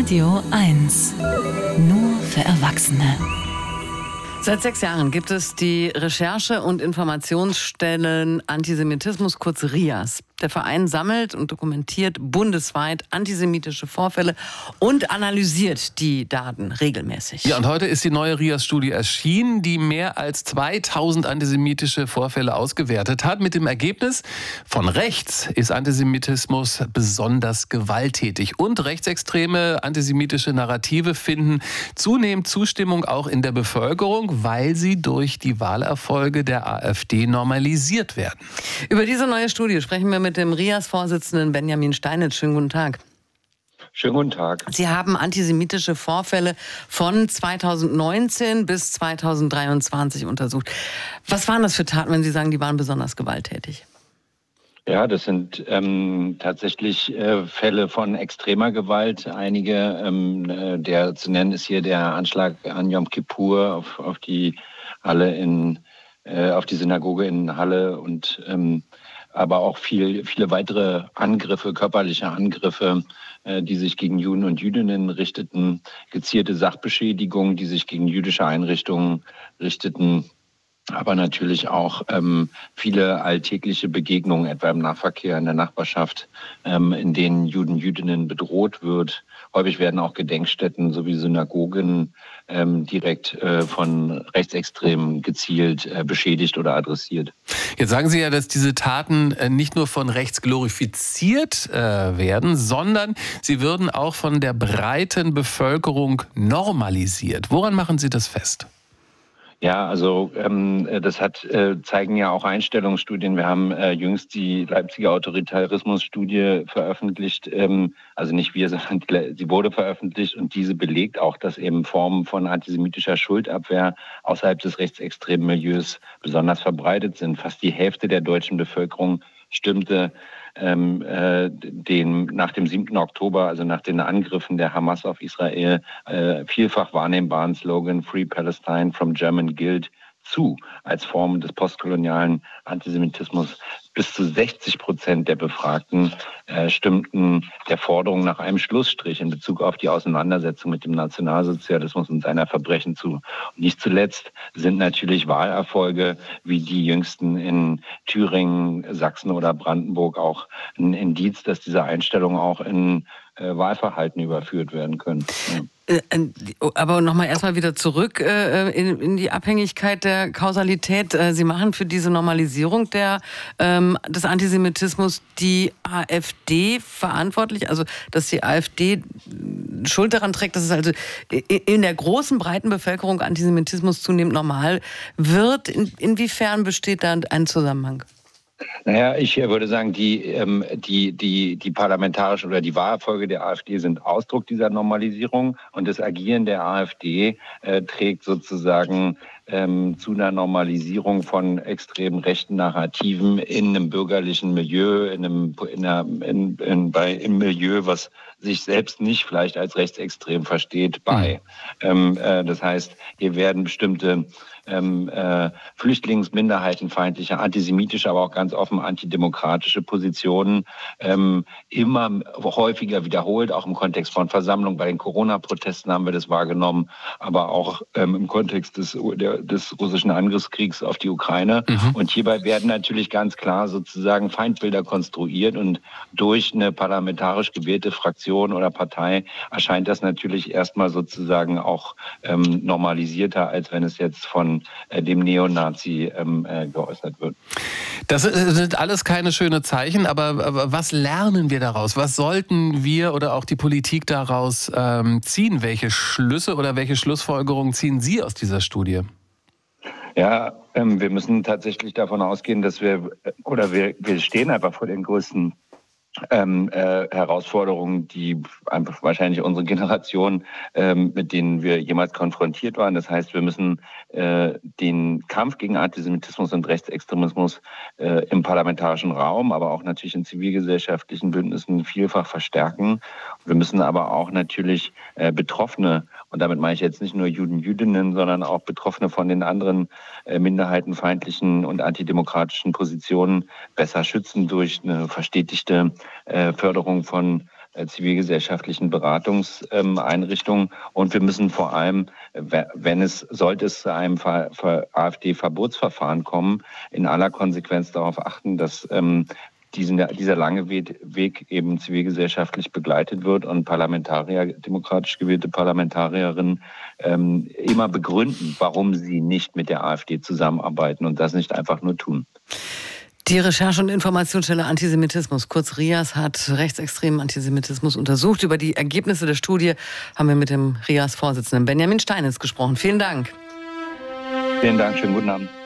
Radio 1. Nur für Erwachsene. Seit 6 Jahren gibt es die Recherche- und Informationsstellen Antisemitismus, kurz RIAS. Der Verein sammelt und dokumentiert bundesweit antisemitische Vorfälle und analysiert die Daten regelmäßig. Ja, und heute ist die neue RIAS-Studie erschienen, die mehr als 2000 antisemitische Vorfälle ausgewertet hat. Mit dem Ergebnis: von rechts ist Antisemitismus besonders gewalttätig. Und rechtsextreme antisemitische Narrative finden zunehmend Zustimmung auch in der Bevölkerung, weil sie durch die Wahlerfolge der AfD normalisiert werden. Über diese neue Studie sprechen wir mit dem RIAS-Vorsitzenden Benjamin Steinitz. Schönen guten Tag. Schönen guten Tag. Sie haben antisemitische Vorfälle von 2019 bis 2023 untersucht. Was waren das für Taten, wenn Sie sagen, die waren besonders gewalttätig? Ja, das sind tatsächlich Fälle von extremer Gewalt. Einige, der zu nennen ist hier der Anschlag an Yom Kippur auf die Halle auf die Synagoge in Halle und aber auch viele weitere Angriffe, körperliche Angriffe, die sich gegen Juden und Jüdinnen richteten, gezielte Sachbeschädigungen, die sich gegen jüdische Einrichtungen richteten, aber natürlich auch viele alltägliche Begegnungen, etwa im Nahverkehr in der Nachbarschaft, in denen Juden, Jüdinnen bedroht wird. Häufig werden auch Gedenkstätten sowie Synagogen direkt von Rechtsextremen gezielt beschädigt oder adressiert. Jetzt sagen Sie ja, dass diese Taten nicht nur von rechts glorifiziert werden, sondern sie würden auch von der breiten Bevölkerung normalisiert. Woran machen Sie das fest? Ja, also das zeigen ja auch Einstellungsstudien. Wir haben jüngst die Leipziger Autoritarismus-Studie veröffentlicht. Also nicht wir, sondern sie wurde veröffentlicht und diese belegt auch, dass eben Formen von antisemitischer Schuldabwehr außerhalb des rechtsextremen Milieus besonders verbreitet sind. Fast die Hälfte der deutschen Bevölkerung stimmte nach dem 7. Oktober, also nach den Angriffen der Hamas auf Israel, vielfach wahrnehmbaren Slogan Free Palestine from German Guilt zu, als Form des postkolonialen Antisemitismus. Bis zu 60% der Befragten stimmten der Forderung nach einem Schlussstrich in Bezug auf die Auseinandersetzung mit dem Nationalsozialismus und seiner Verbrechen zu. Und nicht zuletzt sind natürlich Wahlerfolge wie die jüngsten in Thüringen, Sachsen oder Brandenburg auch ein Indiz, dass diese Einstellungen auch in Wahlverhalten überführt werden können. Ja. Aber nochmal erstmal wieder zurück in die Abhängigkeit der Kausalität. Sie machen für diese Normalisierung des Antisemitismus die AfD verantwortlich, also dass die AfD Schuld daran trägt, dass es also in der großen, breiten Bevölkerung Antisemitismus zunehmend normal wird. Inwiefern besteht da ein Zusammenhang? Naja, ich würde sagen, die parlamentarische oder die Wahlerfolge der AfD sind Ausdruck dieser Normalisierung und das Agieren der AfD trägt sozusagen zu einer Normalisierung von extrem rechten Narrativen in einem bürgerlichen Milieu, im Milieu, was sich selbst nicht vielleicht als rechtsextrem versteht, bei. Das heißt, hier werden bestimmte flüchtlingsminderheitenfeindliche, antisemitische, aber auch ganz offen antidemokratische Positionen immer häufiger wiederholt, auch im Kontext von Versammlungen. Bei den Corona-Protesten haben wir das wahrgenommen, aber auch im Kontext des russischen Angriffskriegs auf die Ukraine. Und hierbei werden natürlich ganz klar sozusagen Feindbilder konstruiert und durch eine parlamentarisch gewählte Fraktion oder Partei erscheint das natürlich erstmal sozusagen auch normalisierter, als wenn es jetzt von dem Neonazi geäußert wird. Das sind alles keine schönen Zeichen, aber was lernen wir daraus? Was sollten wir oder auch die Politik daraus ziehen? Welche Schlüsse oder welche Schlussfolgerungen ziehen Sie aus dieser Studie? Ja, wir müssen tatsächlich davon ausgehen, dass wir stehen einfach vor den größten Herausforderungen, die einfach wahrscheinlich unsere Generation, mit denen wir jemals konfrontiert waren. Das heißt, wir müssen den Kampf gegen Antisemitismus und Rechtsextremismus im parlamentarischen Raum, aber auch natürlich in zivilgesellschaftlichen Bündnissen vielfach verstärken. Wir müssen aber auch natürlich Betroffene, und damit meine ich jetzt nicht nur Juden, Jüdinnen, sondern auch Betroffene von den anderen minderheitenfeindlichen und antidemokratischen Positionen besser schützen durch eine verstetigte Förderung von zivilgesellschaftlichen Beratungseinrichtungen. Und wir müssen vor allem, sollte es zu einem AfD-Verbotsverfahren kommen, in aller Konsequenz darauf achten, dass dieser lange Weg eben zivilgesellschaftlich begleitet wird und demokratisch gewählte Parlamentarierinnen immer begründen, warum sie nicht mit der AfD zusammenarbeiten und das nicht einfach nur tun. Die Recherche- und Informationsstelle Antisemitismus, kurz RIAS, hat rechtsextremen Antisemitismus untersucht. Über die Ergebnisse der Studie haben wir mit dem RIAS-Vorsitzenden Benjamin Steinitz gesprochen. Vielen Dank. Vielen Dank, schönen guten Abend.